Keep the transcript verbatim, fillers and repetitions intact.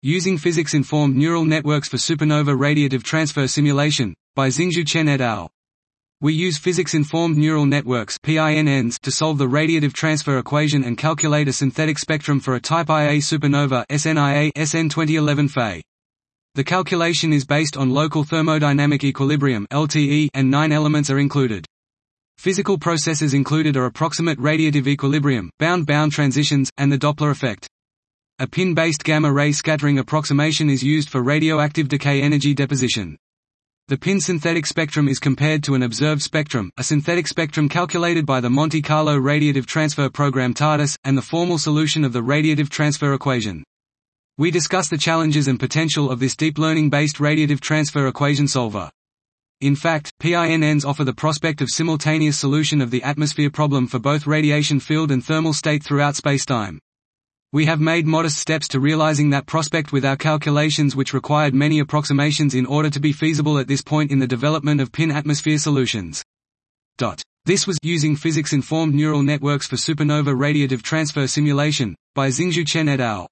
Using physics-informed neural networks for supernova radiative transfer simulation, by Xingzhu Chen et al. We use physics-informed neural networks (P I N Ns) to solve the radiative transfer equation and calculate a synthetic spectrum for a type I A supernova S N I A S N twenty eleven F E. The calculation is based on local thermodynamic equilibrium (L T E) and nine elements are included. Physical processes included are approximate radiative equilibrium, bound-bound transitions, and the Doppler effect. A pin-based gamma-ray scattering approximation is used for radioactive decay energy deposition. The pin synthetic spectrum is compared to an observed spectrum, a synthetic spectrum calculated by the Monte Carlo radiative transfer program TARDIS, and the formal solution of the radiative transfer equation. We discuss the challenges and potential of this deep learning-based radiative transfer equation solver. In fact, P I N Ns offer the prospect of simultaneous solution of the atmosphere problem for both radiation field and thermal state throughout spacetime. We have made modest steps to realizing that prospect with our calculations, which required many approximations in order to be feasible at this point in the development of pin-atmosphere solutions. This was Using Physics-Informed Neural Networks for Supernova Radiative Transfer Simulation, by Xingzhu Chen et al.